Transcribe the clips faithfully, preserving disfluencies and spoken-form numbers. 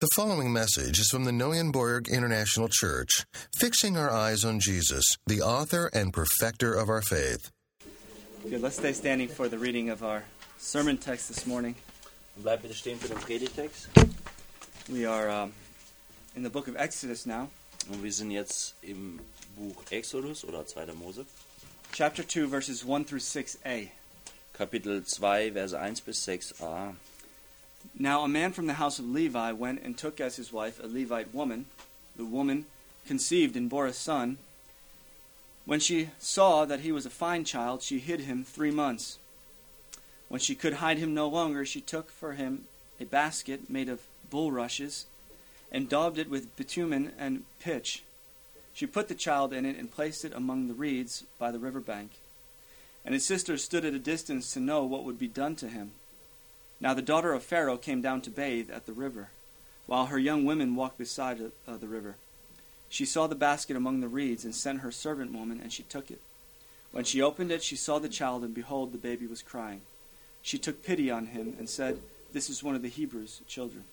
The following message is from the Neuenborg International Church, fixing our eyes on Jesus, the author and perfecter of our faith. Good, let's stay standing for the reading of our sermon text this morning. Bleib bitte stehen für den Predigtext. We are um, in the book of Exodus now, Und wir sind jetzt im Buch Exodus oder zweiter Mose, chapter two, verses one through six a. Kapitel zwei, Verse eins bis sechs a. Now a man from the house of Levi went and took as his wife a Levite woman. The woman conceived and bore a son. When she saw that he was a fine child, she hid him three months. When she could hide him no longer, she took for him a basket made of bulrushes and daubed it with bitumen and pitch. She put the child in it and placed it among the reeds by the river bank. And his sisters stood at a distance to know what would be done to him. Now the daughter of Pharaoh came down to bathe at the river, while her young women walked beside uh, the river. She saw the basket among the reeds and sent her servant woman, and she took it. When she opened it, she saw the child, and behold, the baby was crying. She took pity on him and said, "This is one of the Hebrews' children."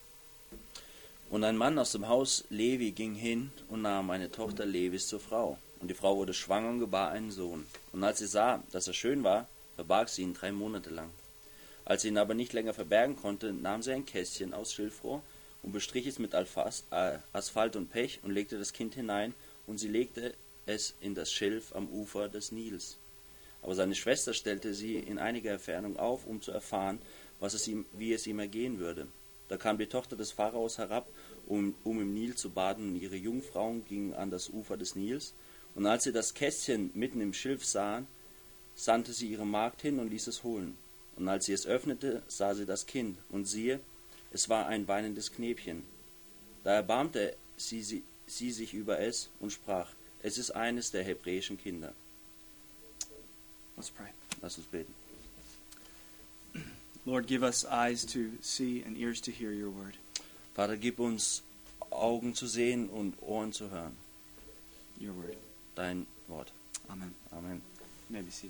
Und ein Mann aus dem Haus Levi ging hin und nahm eine Tochter Levis zur Frau. Und die Frau wurde schwanger und gebar einen Sohn. Und als sie sah, dass er schön war, verbarg sie ihn drei Monate lang. Als sie ihn aber nicht länger verbergen konnte, nahm sie ein Kästchen aus Schilfrohr und bestrich es mit Alphas, äh, Asphalt und Pech und legte das Kind hinein, und sie legte es in das Schilf am Ufer des Nils. Aber seine Schwester stellte sie in einiger Entfernung auf, um zu erfahren, was es ihm, wie es ihm ergehen würde. Da kam die Tochter des Pharaos herab, um, um im Nil zu baden, und ihre Jungfrauen gingen an das Ufer des Nils. Und als sie das Kästchen mitten im Schilf sahen, sandte sie ihre Magd hin und ließ es holen. Und als sie es öffnete, sah sie das Kind, und siehe, es war ein weinendes Knäbchen. Da erbarmte sie, sie, sie sich über es und sprach, es ist eines der hebräischen Kinder. Let's pray. Lass uns beten. Lord, give us eyes to see and ears to hear your word. Vater, gib uns Augen zu sehen und Ohren zu hören. Your word. Dein Wort. Amen. Amen. You may be seated.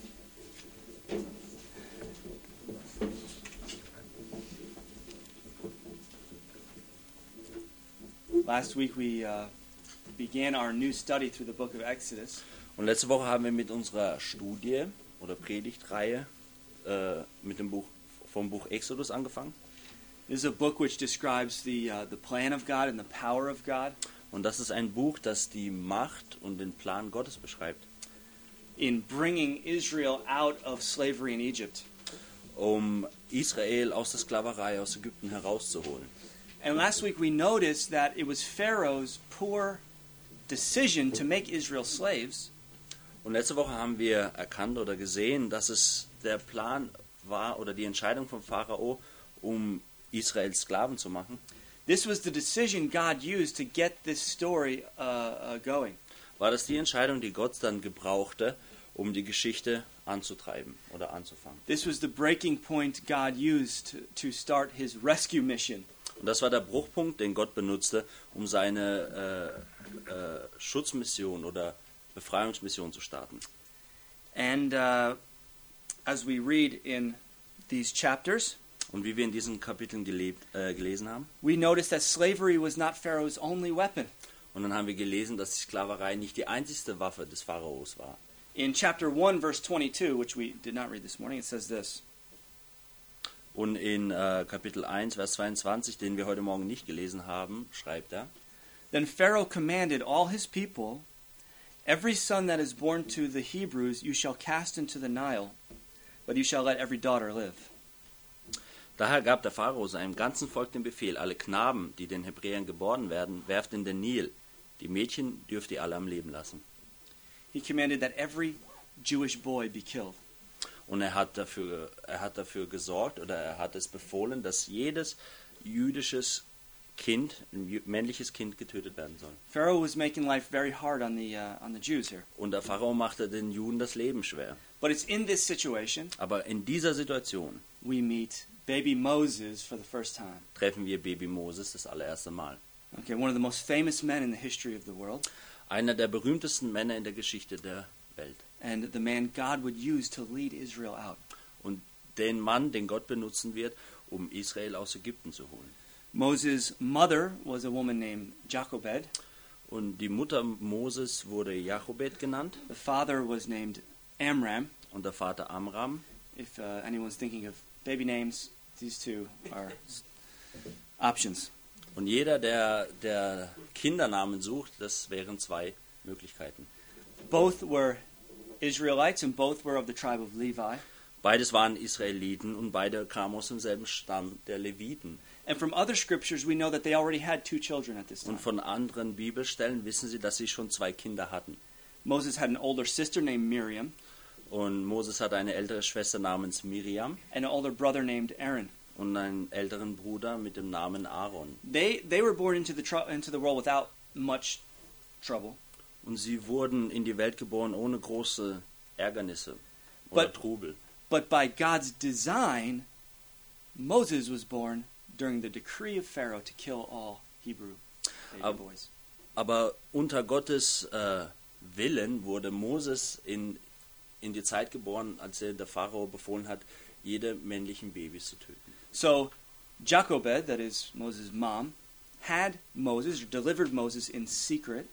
Last week we uh, began our new study through the book of Exodus. Und letzte Woche haben wir mit unserer Studie oder Predigtreihe äh, mit dem Buch vom Buch Exodus angefangen. This is a book which describes the uh, the plan of God and the power of God Und das ist ein Buch, das die Macht und den Plan Gottes beschreibt, in bringing Israel out of slavery in Egypt. um Israel aus der Sklaverei aus Ägypten herauszuholen. And last week we noticed that it was Pharaoh's poor decision to make Israel slaves Und letzte Woche haben wir erkannt oder gesehen, dass es der Plan war oder die Entscheidung vom Pharao, um Israel Sklaven zu machen. This was the decision God used to get this story uh, uh, going. War das die Entscheidung, die Gott dann gebrauchte, um die Geschichte anzutreiben oder anzufangen. This was the breaking point God used to, to start his rescue mission. Und das war der Bruchpunkt, den Gott benutzte, um seine äh, äh, Schutzmission oder Befreiungsmission zu starten. And uh, as we read in these chapters, Und wie wir in diesen Kapiteln gelebt, äh, gelesen haben, we notice that slavery was not Pharaoh's only weapon. und dann haben wir gelesen, dass die Sklaverei nicht die einzigste Waffe des Pharaos war. In chapter one, verse twenty-two, which we did not read this morning, it says this. Und in äh, Kapitel eins, Vers zweiundzwanzig, den wir heute Morgen nicht gelesen haben, schreibt er, Then Pharaoh commanded all his people, "Every son that is born to the Hebrews you shall cast into the Nile, but you shall let every daughter live." Daher gab der Pharao seinem ganzen Volk den Befehl, alle Knaben, die den Hebräern geboren werden, werft in den Nil. Die Mädchen dürft ihr alle am Leben lassen. He commanded that every Jewish boy be killed. Und er hat dafür, er hat dafür gesorgt oder er hat es befohlen, dass jedes jüdisches Kind, ein jü- männliches Kind getötet werden soll. Pharaoh was making life very hard on the uh, on the Jews here. Und der Pharao machte den Juden das Leben schwer. But it's in this situation Aber in dieser Situation we meet baby Moses for the first time. treffen wir Baby Moses das allererste Mal. Okay, one of the most famous men in the history of the world, Einer der berühmtesten Männer in der Geschichte der Welt. and the man God would use to lead Israel out. Und den Mann, den Gott benutzen wird, um Israel aus Ägypten zu holen. Moses' mother was a woman named Jochebed. Und die Mutter Moses wurde Jochebed genannt. The father was named Amram. Und der Vater Amram. If uh, anyone's thinking of baby names, these two are options. Und jeder, der, der Kindernamen sucht, das wären zwei Möglichkeiten. Both were Israelites and both were of the tribe of Levi. Beides waren Israeliten und beide kamen aus demselben Stamm der Leviten. And from other scriptures we know that they already had two children at this time. Und von anderen Bibelstellen wissen sie, dass sie schon zwei Kinder hatten. Moses had an older sister named Miriam. Und Moses hatte eine ältere Schwester namens Miriam. And an older brother named Aaron. Und einen älteren Bruder mit dem Namen Aaron. They they were born into the tr- into the world without much trouble. Und sie wurden in die Welt geboren ohne große Ärgernisse oder But- Trubel. But by God's design, Moses was born during the decree of Pharaoh to kill all Hebrew baby Ab- boys. Aber unter Gottes äh, Willen wurde Moses in, in die Zeit geboren, als er der Pharao befohlen hat, jede männlichen Babys zu töten. So Jochebed, that is Moses' mom, had Moses, or delivered Moses in secret,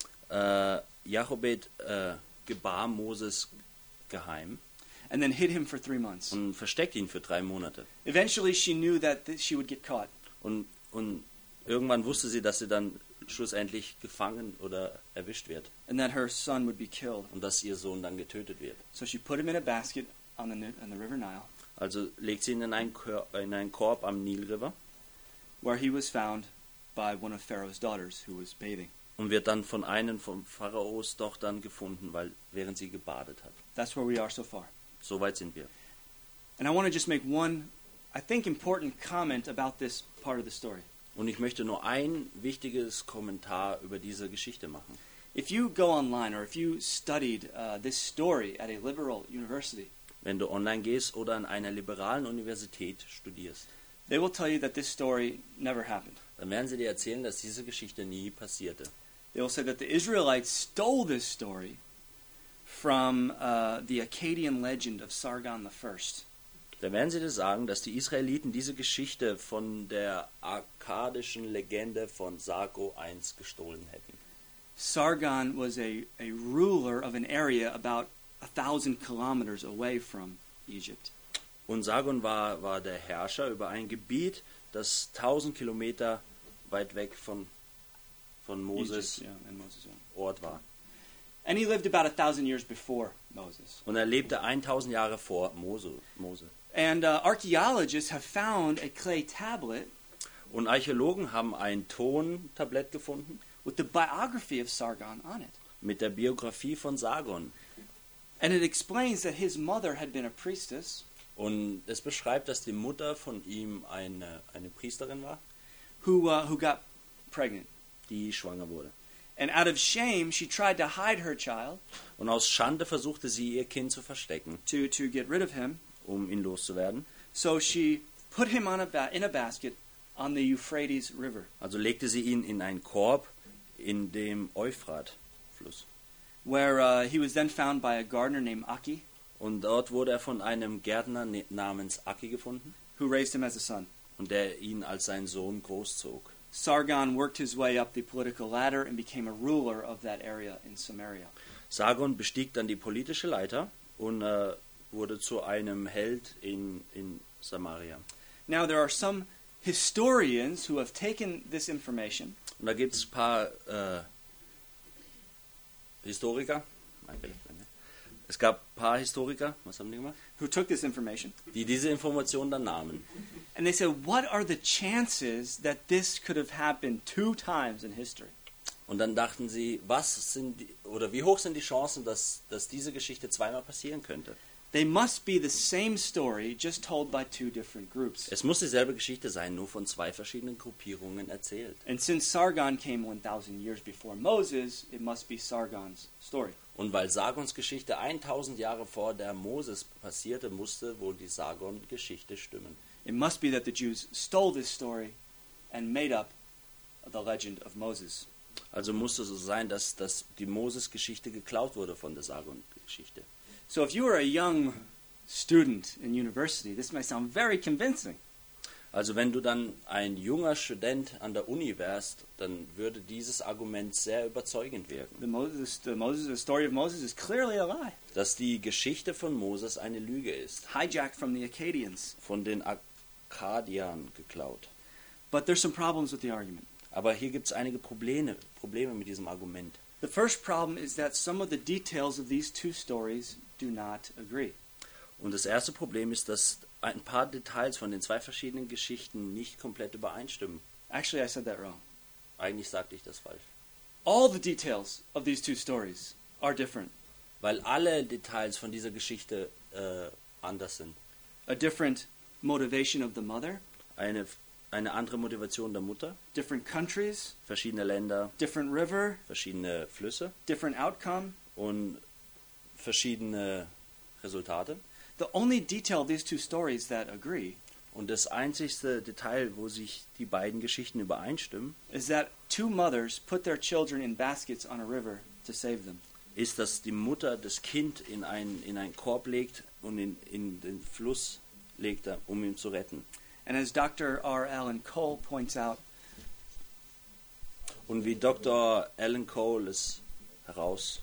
Äh, Jochebed äh, gebar Moses geheim and then hid him for three months. und versteckte ihn für drei Monate. Eventually she knew that th- she would get caught. Und, und irgendwann wusste sie, dass sie dann schlussendlich gefangen oder erwischt wird And that her son would be killed. und dass ihr Sohn dann getötet wird. So she put him in a basket on the, Ni- on the River Nile, Also legt sie ihn in einen, Kor in einen Korb am Nil River where he was found by one of Pharaoh's daughters who was bathing. und wird dann von einem von Pharaos Tochtern gefunden, weil während sie gebadet hat. That's where we are so far. So weit sind wir. And I want to just make one, I think, important comment about this part of the story. Und ich möchte nur ein wichtiges Kommentar über diese Geschichte machen. If you go online or if you studied uh, this story at a liberal university, Wenn du online gehst oder an einer liberalen Universität studierst, they will tell you that this story never happened. dann werden sie dir erzählen, dass diese Geschichte nie passierte. They will say that the Israelites stole this story from uh, the Akkadian legend of Sargon the First. Da werden sie dir sagen, dass die Israeliten diese Geschichte von der akkadischen Legende von Sargo I gestohlen hätten. Sargon was a, a ruler of an area about a thousand kilometers away from Egypt. Und Sargon war, war der Herrscher über ein Gebiet, das tausend Kilometer weit weg von, von Moses Egypt, yeah, and Moses, yeah. Ort war. And he lived about a thousand years before Moses. Und er lebte tausend Jahre vor Mose. Mose. And uh, archaeologists have found a clay tablet Und Archäologen haben ein Tontablett gefunden with the biography of Sargon on it. mit der Biografie von Sargon. And it explains that his mother had been a priestess Und es beschreibt, dass die Mutter von ihm eine, eine Priesterin war, who, uh, who got pregnant. die schwanger wurde. And out of shame, she tried to hide her child Und aus Schande versuchte sie, ihr Kind zu verstecken, to, to get rid of him. um ihn loszuwerden. So she put him on a ba- in a basket on the Euphrates River, Also legte sie ihn in einen Korb in dem Euphratfluss. where uh, he was then found by a gardener named Aki, Und dort wurde er von einem Gärtner ne- namens Aki gefunden who raised him as a son. und der ihn als seinen Sohn großzog. Sargon worked his way up the political ladder and became a ruler of that area in Samaria. Sargon bestieg dann die politische Leiter und äh, wurde zu einem Held in, in Samaria. Now there are some historians who have taken this information Und da gibt es ein paar äh, Historiker. Nein, vielleicht nicht. Es gab ein paar Historiker, was haben die gemacht? who took this information Die diese Information dann nahmen. and they said, what are the chances that this could have happened two times in history? Und dann dachten sie, was sind die, oder wie hoch sind die Chancen, dass, dass diese Geschichte zweimal passieren könnte? They must be the same story, just told by two different groups. Es muss dieselbe Geschichte sein, nur von zwei verschiedenen Gruppierungen erzählt. And since Sargon came one thousand years before Moses, it must be Sargon's story. Und weil Sargons Geschichte tausend Jahre vor der Moses passierte, musste wohl die Sargon-Geschichte stimmen. It must be that the Jews stole this story and made up the legend of Moses. Also musste es so sein, dass, dass die Moses-Geschichte geklaut wurde von der Sargon-Geschichte. So if you are a young student in university, this may sound very convincing. Also wenn du dann ein junger Student an der Uni wärst, dann würde dieses Argument sehr überzeugend wirken. The Moses, the Moses, the story of Moses is clearly a lie, Dass die Geschichte von Moses eine Lüge ist, hijacked from the Akkadians. von den Akkadiern geklaut. But there's some problems with the argument. Aber hier gibt es einige Probleme, Probleme mit diesem Argument. The first problem is that some of the details of these two stories do not agree. Und das erste Problem ist, dass ein paar Details von den zwei verschiedenen Geschichten nicht komplett übereinstimmen. Actually, I said that wrong. Eigentlich sagte ich das falsch. All the details of these two stories are different. Weil alle Details von dieser Geschichte äh, anders sind. A different motivation of the mother, Eine, eine andere Motivation der Mutter, different countries, verschiedene Länder, different river, verschiedene Flüsse different outcome. und verschiedene Resultate. The only detail of these two stories that agree Und das einzigste Detail, wo sich die beiden Geschichten übereinstimmen, is that two mothers put their children in baskets on a river to save them. ist, dass die Mutter das Kind in einen, in einen Korb legt und in, in den Fluss legt, um ihn zu retten. And as Doctor R. Alan Cole points out, Und wie Doktor Alan Cole es heraus,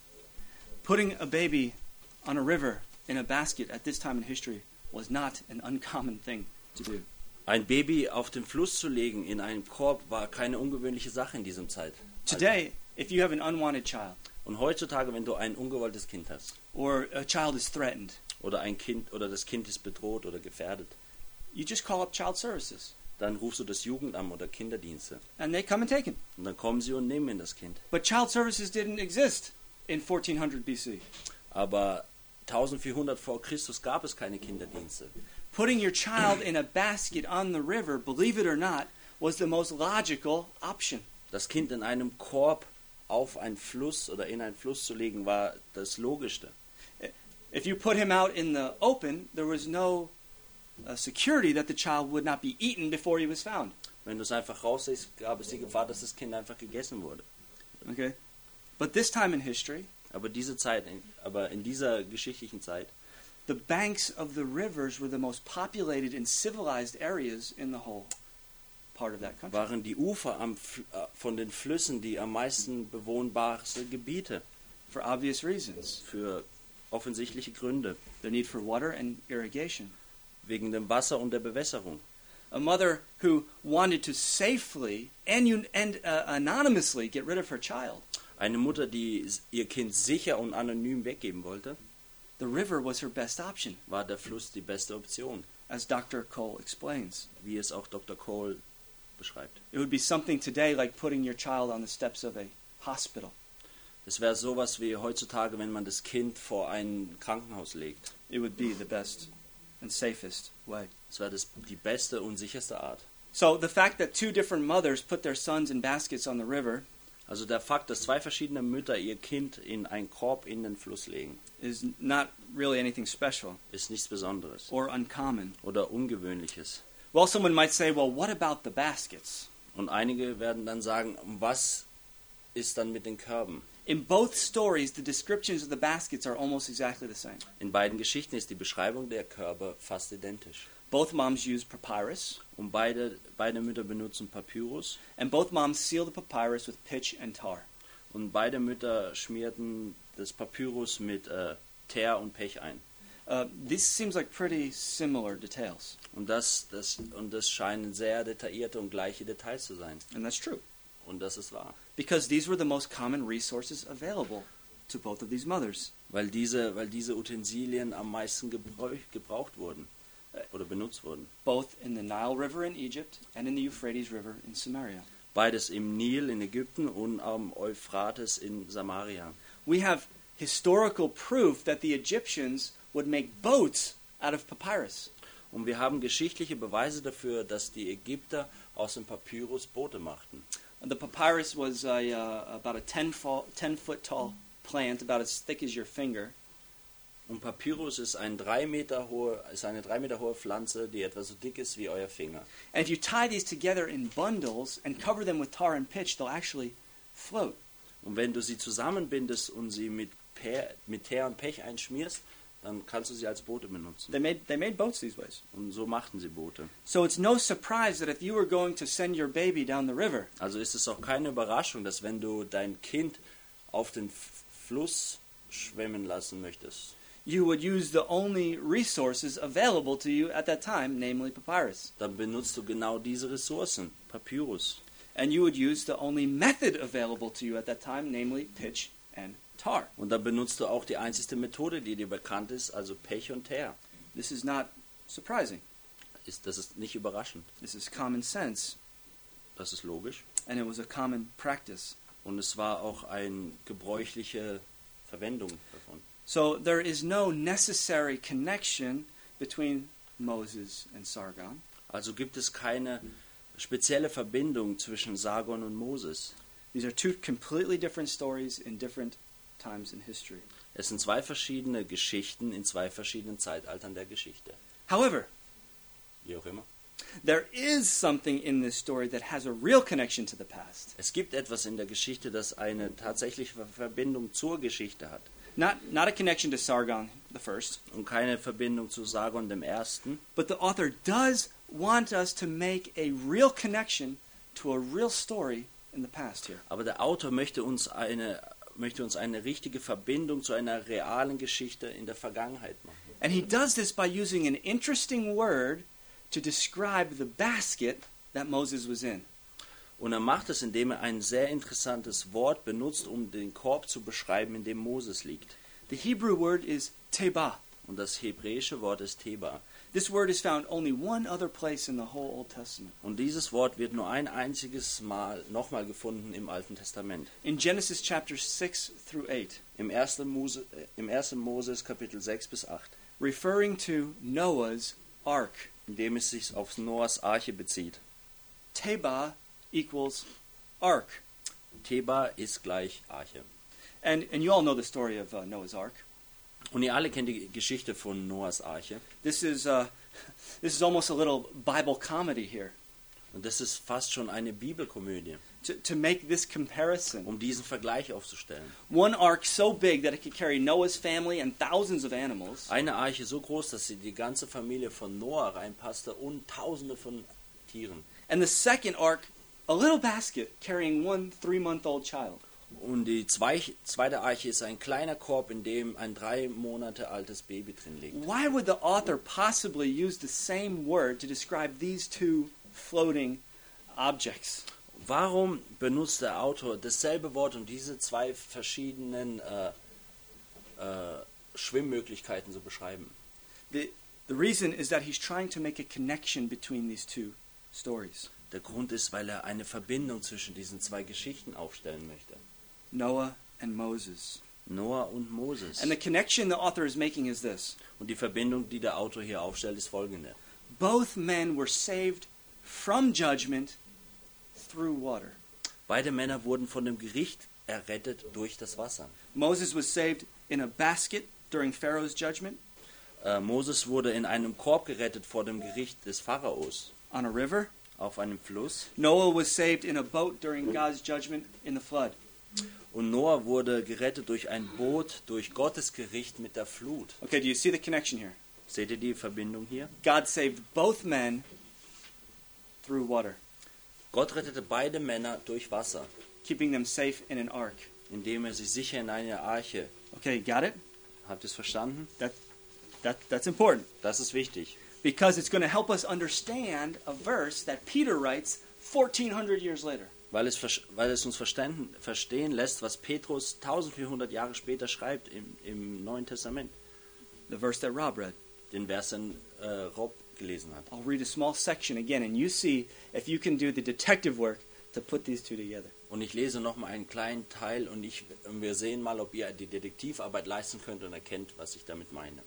putting a baby on a river in a basket at this time in history was not an uncommon thing to do. ein Baby auf den Fluss zu legen in einen Korb war keine ungewöhnliche Sache in diesem Zeit. Today, if you have an unwanted child Und heutzutage, wenn du ein ungewolltes Kind hast or a child is threatened, oder ein Kind oder das Kind ist bedroht oder gefährdet, you just call up child services dann rufst du das Jugendamt oder Kinderdienste and they come and take him. und dann kommen sie und nehmen das Kind. But child services didn't exist in fourteen hundred B C. Aber eintausendvierhundert vor Christus gab es keine Kinderdienste. Putting your child in a basket on the river, believe it or not, was the most logical option. Das Kind in einem Korb auf einen Fluss oder in einen Fluss zu legen, war das Logischste. If you put him out in the open, there was no uh, security that the child would not be eaten before he was found. Wenn du es einfach rauslegst, gab es die Gefahr, dass das Kind einfach gegessen wurde. Okay? But this time in history, Aber diese Zeit, aber in dieser geschichtlichen Zeit, the banks of the rivers were the most populated and civilized areas in the whole part of that country. waren die Ufer am, F- äh, von den Flüssen die am meisten bewohnbarsten Gebiete For obvious reasons. für offensichtliche Gründe, The need for water and irrigation. wegen dem Wasser und der Bewässerung. A mother who wanted to safely and, un- and uh, anonymously get rid of her child. Eine Mutter, die s- ihr Kind sicher und anonym weggeben wollte, The river was her best option, war der Fluss die beste Option, as Doctor Cole explains. wie es auch Doktor Cole beschreibt. It would be something today like putting your child on the steps of a hospital. Es wäre sowas wie heutzutage, wenn man das Kind vor ein Krankenhaus legt. It would be the best and safest way. Es wäre das die beste und sicherste Art. So the fact that two different mothers put their sons in baskets on the river Also der Fakt, dass zwei verschiedene Mütter ihr Kind in einen Korb in den Fluss legen, is not really anything special ist nichts Besonderes or uncommon. oder Ungewöhnliches. Well, someone might say, well, what about the baskets? Und einige werden dann sagen, was ist dann mit den Körben? In both stories, the descriptions of the baskets are almost exactly the same. In beiden Geschichten ist die Beschreibung der Körbe fast identisch. Both moms use papyrus, Und beide, beide Mütter benutzen Papyrus and both moms seal the papyrus with pitch and tar. und beide Mütter schmierten das Papyrus mit äh, Teer und Pech ein. Uh, this seems like pretty similar details, Und das, das, und das scheinen sehr detaillierte und gleiche Details zu sein. and that's true, Und das ist wahr. because these were the most common resources available to both of these mothers. Weil diese, weil diese Utensilien am meisten gebrauch, gebraucht wurden oder benutzt wurden. Both in the Nile River in Egypt and in the Euphrates River in Samaria. Beides im Nil in Ägypten und am Euphrates in Samaria. We have historical proof that the Egyptians would make boats out of papyrus. Und wir haben geschichtliche Beweise dafür, dass die Ägypter aus dem Papyrus Boote machten. The papyrus was a, uh, about a ten, fo- ten foot tall plant, about as thick as your finger. Und Papyrus ist, ein drei Meter hohe, ist eine drei Meter hohe Pflanze, die etwa so dick ist wie euer Finger. And if you tie these together in bundles and cover them with tar and pitch, they'll actually float. Und wenn du sie zusammenbindest und sie mit, Per, mit Teer und Pech einschmierst, dann kannst du sie als Boote benutzen. They made, they made boats these ways. Und so machten sie Boote. So it's no surprise that if you were going to send your baby down the river, Also ist es auch keine Überraschung, dass wenn du dein Kind auf den F- Fluss schwimmen lassen möchtest, you would use the only resources available to you at that time, namely papyrus. dann benutzt du genau diese Ressourcen, Papyrus. And you would use the only method available to you at that time, namely pitch and tar. Und dann benutzt du auch die einzigste Methode, die dir bekannt ist, also Pech und Teer. This is not surprising. Ist, das ist nicht überraschend. This is common sense, Das ist logisch. and it was a common practice. Und es war auch eine gebräuchliche Verwendung davon. So there is no necessary connection between Moses and Sargon. Also gibt es keine spezielle Verbindung zwischen Sargon und Moses. These are two completely different stories in different times in history. Es sind zwei verschiedene Geschichten in zwei verschiedenen Zeitaltern der Geschichte. However, Wie auch immer. there is something in this story that has a real connection to the past. Es gibt etwas in der Geschichte, das eine tatsächliche Verbindung zur Geschichte hat. Not, not a connection to Sargon the first, Und keine Verbindung zu Sargon dem Ersten. but the author does want us to make a real connection to a real story in the past here. Aber der Autor möchte uns eine, möchte uns eine richtige Verbindung zu einer realen Geschichte in der Vergangenheit machen. And he does this by using an interesting word to describe the basket that Moses was in. Und er macht es, indem er ein sehr interessantes Wort benutzt, um den Korb zu beschreiben, in dem Moses liegt. The Hebrew word is teba. Und das hebräische Wort ist Teba. This word is found only one other place in the whole Old Testament. Und dieses Wort wird nur ein einziges Mal nochmal gefunden im Alten Testament. In Genesis chapter six through eight, Im ersten Mose, äh, im ersten Moses Kapitel sechs bis acht, referring to Noah's ark. in dem es sich auf Noahs Arche bezieht. Teba equals ark. Teba ist gleich Arche. And, and you all know the story of uh, Noah's ark. Und ihr alle kennt die Geschichte von Noahs Arche. This is, uh, this is almost a little Bible comedy here. Und das ist fast schon eine Bibelkomödie, To, to make this comparison. um diesen Vergleich aufzustellen. One ark so big that it could carry Noah's family and thousands of animals. Eine Arche so groß, dass sie die ganze Familie von Noah reinpasste und tausende von Tieren. And the second ark, a little basket carrying one three-month-old child. Und die zwei, zweite Arche ist ein kleiner Korb, in dem ein drei Monate altes Baby drin liegt. Why would the author possibly use the same word to describe these two floating objects? Warum benutzt der Autor dasselbe Wort, um diese zwei verschiedenen äh, äh, Schwimmmöglichkeiten zu beschreiben? The, the reason is that he's trying to make a connection between these two stories. Der Grund ist, weil er eine Verbindung zwischen diesen zwei Geschichten aufstellen möchte. Noah and Moses. Noah und Moses. And the connection the author is making is this. Und die Verbindung, die der Autor hier aufstellt, ist folgende. Both men were saved from judgment through water. Beide Männer wurden von dem Gericht errettet durch das Wasser. Moses was saved in a basket during Pharaoh's judgment, Äh, Moses wurde in einem Korb gerettet vor dem Gericht des Pharaos on a river. auf einem Fluss. Noah was saved in a boat during God's judgment in the flood. Und Noah wurde gerettet durch ein Boot, durch Gottes Gericht mit der Flut. Okay, do you see the connection here? Seht ihr die Verbindung hier? God saved both men through water, Gott rettete beide Männer durch Wasser, keeping them safe in an ark. indem er sie sicher in eine Arche. Okay, got it? Habt ihr es verstanden? That, that, that's important Das ist wichtig. because it's going to help us understand a verse that Peter writes fourteen hundred years later. Weil es, vers- weil es uns verstehen, verstehen lässt, was Petrus eintausendvierhundert Jahre später schreibt im, im Neuen Testament. The verse that Rob read. Den Vers, den äh, Rob gelesen hat. I'll read a small section again, and you see if you can do the detective work to put these two together. Und ich lese nochmal einen kleinen Teil und ich, wir sehen mal, ob ihr die Detektivarbeit leisten könnt und erkennt, was ich damit meine.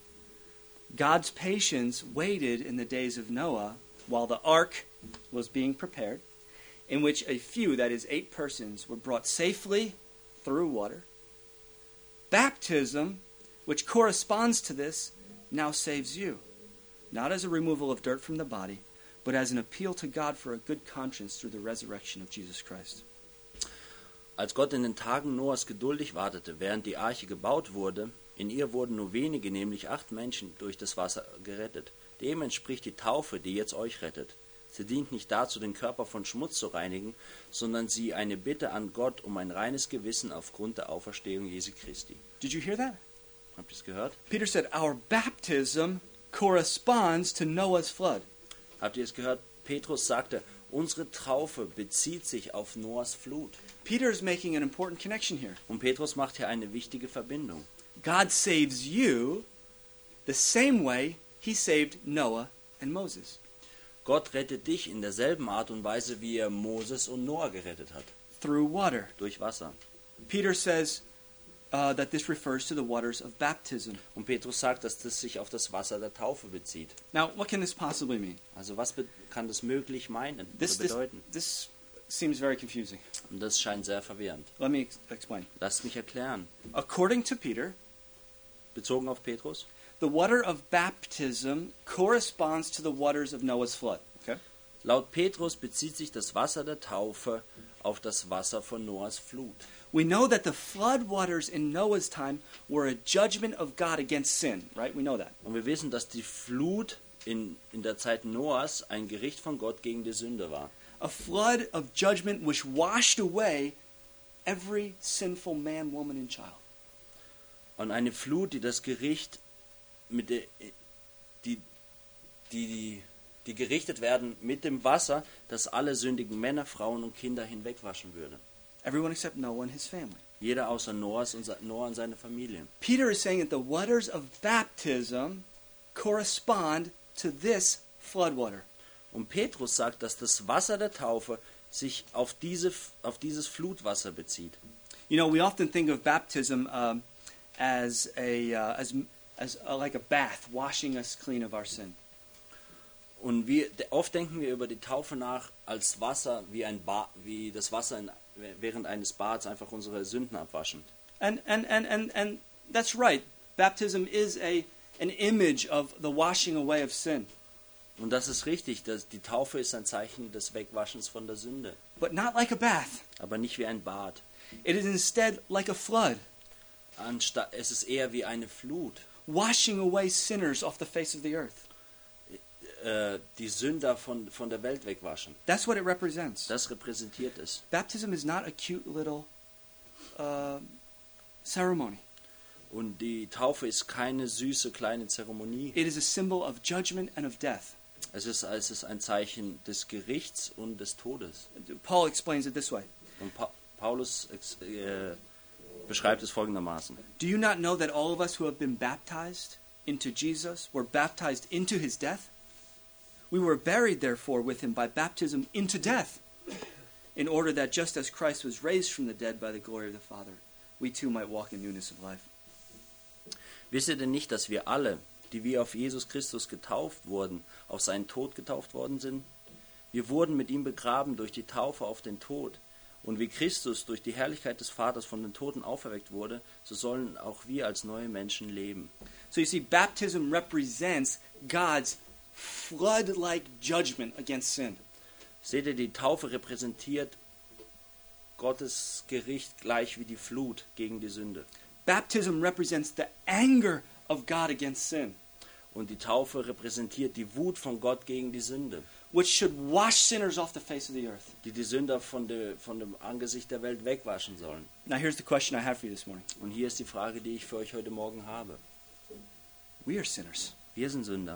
God's patience waited in the days of Noah while the ark was being prepared, in which a few, that is, eight persons, were brought safely through water. Baptism, which corresponds to this, now saves you, not as a removal of dirt from the body, but as an appeal to God for a good conscience through the resurrection of Jesus Christ. Als Gott in den Tagen Noahs geduldig wartete, während die Arche gebaut wurde, In ihr wurden nur wenige, nämlich acht Menschen, durch das Wasser gerettet. Dem entspricht die Taufe, die jetzt euch rettet. Sie dient nicht dazu, den Körper von Schmutz zu reinigen, sondern sie eine Bitte an Gott um ein reines Gewissen aufgrund der Auferstehung Jesu Christi. Did you hear that? Habt ihr es gehört? Peter said, our baptism corresponds to Noah's flood. Habt ihr es gehört? Petrus sagte, unsere Taufe bezieht sich auf Noahs Flut. Peter is making an important connection here. Und Petrus macht hier eine wichtige Verbindung. God saves you the same way he saved Noah and Moses. Gott rettet dich in derselben Art und Weise, wie er Moses und Noah gerettet hat. Through water. Durch Wasser. Peter says uh, that this refers to the waters of baptism. Und Petrus sagt, dass das sich auf das Wasser der Taufe bezieht. Now, what can this possibly mean? Also was be- kann das möglich meinen This, oder this, bedeuten? this seems very confusing. Und das scheint sehr verwirrend. Let me ex- explain. Lasst mich erklären. According to Peter, Bezogen auf Petrus, the water of baptism corresponds to the waters of Noah's flood. Okay? laut Petrus bezieht sich das Wasser der Taufe auf das Wasser von Noahs Flut. We know that the flood waters in Noah's time were a judgment of God against sin, right? We know that. Und wir wissen, dass die Flut in, in der Zeit Noahs ein Gericht von Gott gegen die Sünde war. A flood of judgment which washed away every sinful man, woman, and child. Und eine Flut, die das Gericht mit der, die, die, die gerichtet werden mit dem Wasser, das alle sündigen Männer, Frauen und Kinder hinwegwaschen würde. Everyone except Noah and his family. Jeder außer Noahs und, Noah und seine Familie. Peter is saying that the waters of baptism correspond to this flood water. Und Petrus sagt, dass das Wasser der Taufe sich auf, diese, auf dieses Flutwasser bezieht. You know, we often think of baptism um, as a uh, as as uh, like a bath, washing us clean of our sin. Und wir, oft denken wir über die Taufe nach als Wasser, wie, ein ba wie das Wasser in, während eines Bads einfach unsere Sünden abwaschen. And and and and and that's right. Baptism is a an image of the washing away of sin, Und das ist richtig, dass die Taufe ist ein Zeichen des Wegwaschens von der Sünde. but not like a bath. Aber nicht wie ein Bad. It is instead like a flood, Anstatt, es ist eher wie eine Flut. washing away sinners off the face of the earth. Äh, die Sünder von, von der Welt wegwaschen. That's what it represents. Das repräsentiert es. Baptism is not a cute little uh, ceremony. Und die Taufe ist keine süße kleine Zeremonie. It is a symbol of judgment and of death. Es ist, es ist ein Zeichen des Gerichts und des Todes. Paul explains it this way. Und pa Paulus ex äh, beschreibt es folgendermaßen. Do you not know that all of us who have been baptized into Jesus were baptized into his death? We were buried, therefore, with him by baptism into death, in order that just as Christ was raised from the dead by the glory of the Father, we too might walk in newness of life. Wisst ihr denn nicht, dass wir alle, die wir auf Jesus Christus getauft wurden, auf seinen Tod getauft worden sind? Wir wurden mit ihm begraben durch die Taufe auf den Tod. Und wie Christus durch die Herrlichkeit des Vaters von den Toten auferweckt wurde, so sollen auch wir als neue Menschen leben. So you see, baptism represents God's flood-like judgment against sin. Seht ihr, die Taufe repräsentiert Gottes Gericht gleich wie die Flut gegen die Sünde. Baptism represents the anger of God against sin, Und die Taufe repräsentiert die Wut von Gott gegen die Sünde, which should wash sinners off the face of the earth. die die Sünder von, de, von dem Angesicht der Welt wegwaschen sollen. Now here's the question I have for you this morning. Und hier ist die Frage, die ich für euch heute Morgen habe. We are sinners. Wir sind Sünder.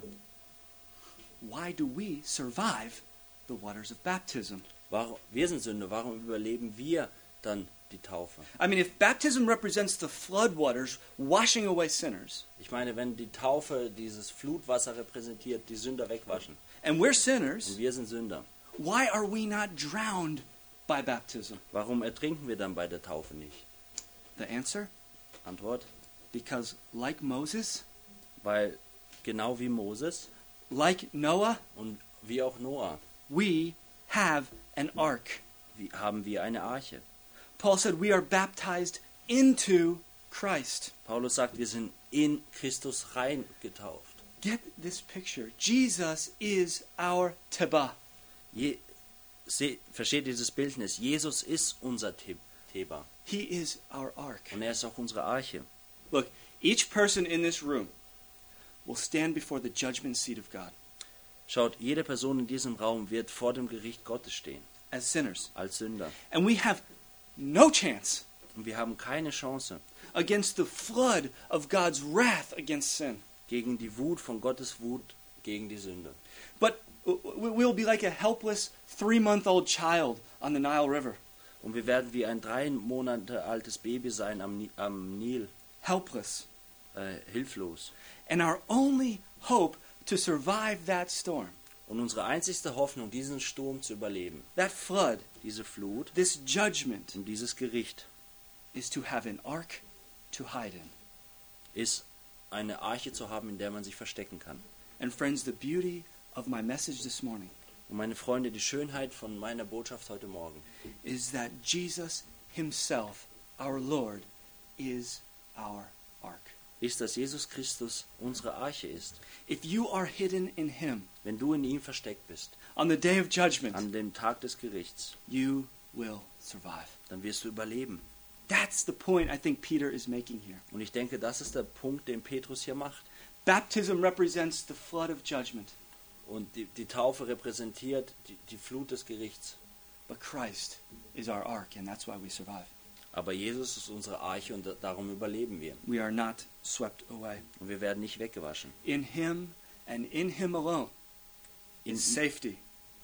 Why do we survive the waters of baptism? Warum, wir sind Sünder. Warum überleben wir dann die Taufe? I mean, if baptism represents the floodwaters washing away sinners, Ich meine, wenn die Taufe dieses Flutwasser repräsentiert, die Sünder wegwaschen, and we're und sinners, wir sind Sünder, why are we not drowned by baptism? warum ertrinken wir dann bei der Taufe nicht? The answer? Antwort, Because like Moses, weil genau wie Moses like Noah, und wie auch Noah we have an ark. wie, haben wir eine Arche. Paul said we are baptized into Christ. Paulus sagt, wir sind in Christus rein getauft. Get this picture. Jesus is our Teba. Je, se, versteht dieses Bildnis? Jesus ist unser Te Theba He is our ark. und er ist auch unsere Arche. Look, Each person in this room will stand before the judgment seat of God Schaut, jede Person in diesem Raum wird vor dem Gericht Gottes stehen, as sinners. als Sünder. And we have no chance Und wir haben keine Chance against the flood of God's wrath against sin. gegen die Wut von Gottes Wut gegen die Sünde. But we'll be like a helpless three-month-old child on the Nile River. Und wir werden wie ein drei Monate altes Baby sein am, Ni- am Nil, Helpless. äh, hilflos. And our only hope to survive that storm, Und unsere einzigste Hoffnung, diesen Sturm zu überleben, that flood, diese Flut this judgment, und dieses Gericht, is to have an ark to hide in. ist eine Arche zu haben, in der man sich verstecken kann. And friends, the beauty of my message this morning Und meine Freunde, die Schönheit von meiner Botschaft heute Morgen is that Jesus himself, our Lord, is our ark. ist, dass Jesus Christus unsere Arche ist. If you are hidden in him Wenn du in ihm versteckt bist, on the day of judgment, an dem Tag des Gerichts, you will survive. dann wirst du überleben. That's the point I think Peter is making here. Und ich denke, das ist der Punkt, den Petrus hier macht. Baptism represents the flood of judgment, Und die, die Taufe repräsentiert die, die Flut des Gerichts. but Christ is our ark, and that's why we survive. Aber Jesus ist unsere Arche und da- darum überleben wir. We are not swept away. Und wir werden nicht weggewaschen. In him and in him alone In, is safety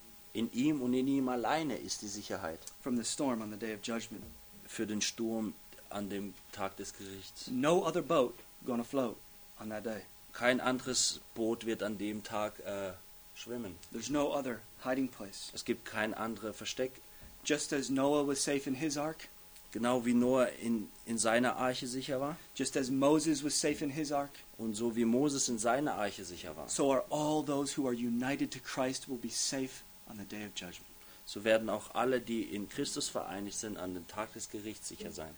in ihm und in ihm alleine ist die Sicherheit from the storm on the day of judgment. für den Sturm an dem Tag des Gerichts. No other boat going to float on that day. Kein anderes Boot wird an dem Tag äh, schwimmen. There's no other hiding place. Es gibt kein anderes Versteck. Just as Noah was safe in his ark, Genau wie Noah in, in seiner Arche sicher war just as Moses was safe in his ark, und so wie Moses in seiner Arche sicher war, so are all those who are united to Christ will be safe on the day of judgment. so werden auch alle, die in Christus vereinigt sind, an dem Tag des Gerichts sicher sein.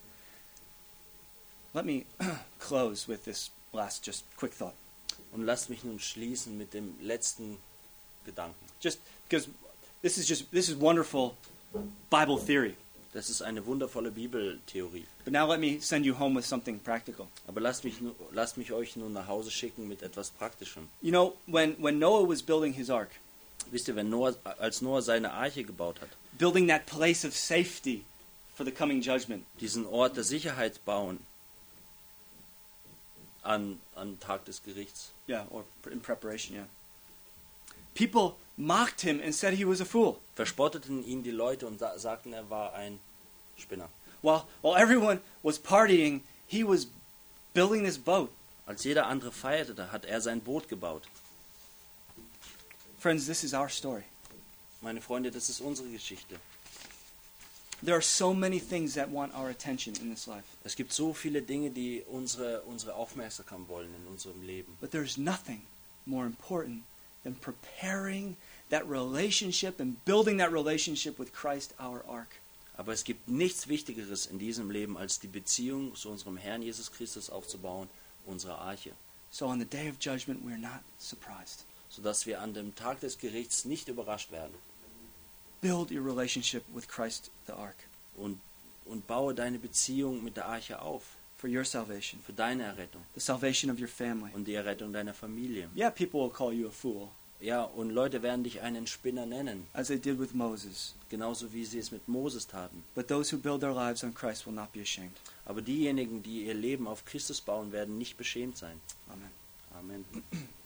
Let me close with this last just quick thought. Und lasst mich nun schließen mit dem letzten Gedanken. Just because this is just this is wonderful Bible theory. Das ist eine wundervolle Bibeltheorie. But now let me send you home with something practical. Aber lasst mich, nu- lasst mich euch nun nach Hause schicken mit etwas Praktischem. You know, when, when Noah was building his ark, Wisst ihr, wenn Noah, als Noah seine Arche gebaut hat, building that place of safety for the coming judgment, diesen Ort der Sicherheit bauen an, an Tag des Gerichts, yeah, or in preparation, yeah. People mocked him and said he was a fool. verspotteten ihn die Leute und sa- sagten, er war ein Spinner. While, while everyone was partying, he was building this boat. Als jeder andere feierte, da hat er sein Boot gebaut. Friends, this is our story. Meine Freunde, das ist unsere Geschichte. There are so many things that want our attention in this life. Es gibt so viele Dinge, die unsere, unsere Aufmerksamkeit wollen in unserem Leben. But there's nothing more important than preparing that relationship and building that relationship with Christ, our ark. Aber es gibt nichts Wichtigeres in diesem Leben, als die Beziehung zu unserem Herrn Jesus Christus aufzubauen, unsere Arche. So on the day of judgment, we're not surprised. Sodass wir an dem Tag des Gerichts nicht überrascht werden. Build your relationship with Christ, the ark, Und, und baue deine Beziehung mit der Arche auf. for your salvation, Für deine Errettung the salvation of your family. und die Errettung deiner Familie. Yeah, people will call you a fool, Ja, und Leute werden dich einen Spinner nennen. as they did with Moses. Genauso wie sie es mit Moses taten. But those who build their lives on Christ will not be ashamed. Aber diejenigen, die ihr Leben auf Christus bauen, werden nicht beschämt sein. Amen. Amen.